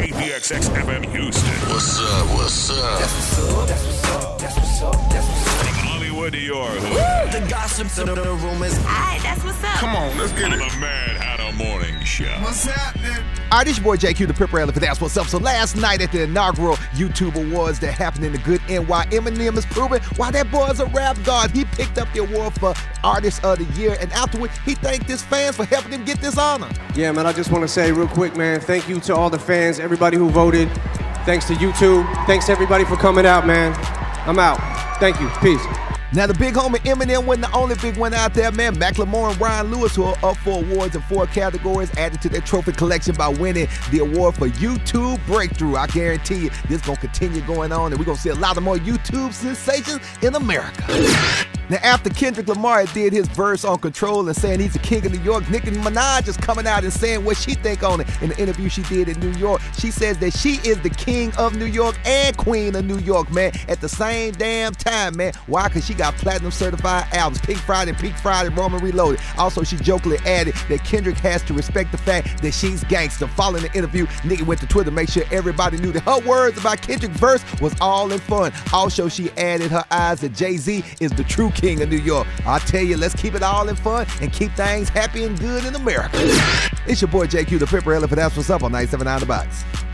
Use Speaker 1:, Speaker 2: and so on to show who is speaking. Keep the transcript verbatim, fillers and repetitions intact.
Speaker 1: K P X X F M Houston.
Speaker 2: What's up? What's up?
Speaker 3: That's what's up. That's what's up. That's what's up. That's what's up.
Speaker 1: From Hollywood to your hood.
Speaker 3: The gossip, the, the rumors.
Speaker 4: Alright, that's what's up.
Speaker 1: Come on, let's get it. On the Mad Hatter Morning Show.
Speaker 3: What's happening?
Speaker 5: All right, this your boy J Q, the Pepper Elephant. That's what's up. So last night at the inaugural YouTube Awards that happened in the good N Y, Eminem is proving why that boy is a rap god. He picked up the award for Artist of the Year, and afterward, he thanked his fans for helping him get this honor.
Speaker 6: Yeah, man, I just want to say real quick, man, thank you to all the fans, everybody who voted. Thanks to YouTube. Thanks to everybody for coming out, man. I'm out. Thank you. Peace.
Speaker 5: Now, the big homie Eminem wasn't the only big one out there, man. Macklemore and Ryan Lewis, who are up for awards in four categories, added to their trophy collection by winning the award for YouTube Breakthrough. I guarantee you, this is going to continue going on, and we're going to see a lot of more YouTube sensations in America. Now, after Kendrick Lamar did his verse on Control and saying he's the king of New York, Nicki Minaj is coming out and saying what she think on it. In the interview she did in New York, she says that she is the king of New York and queen of New York, man, at the same damn time, man. Why? Because she got platinum certified albums, Pink Friday, Pink Friday, Roman Reloaded. Also, she jokingly added that Kendrick has to respect the fact that she's gangster. Following the interview, Nicki went to Twitter to make sure everybody knew that her words about Kendrick's verse was all in fun. Also, she added her eyes that Jay-Z is the true king of New York. I tell you, let's keep it all in fun and keep things happy and good in America. It's your boy J Q, the Pepper Elephant. That's what's up on ninety-seven point nine The Box.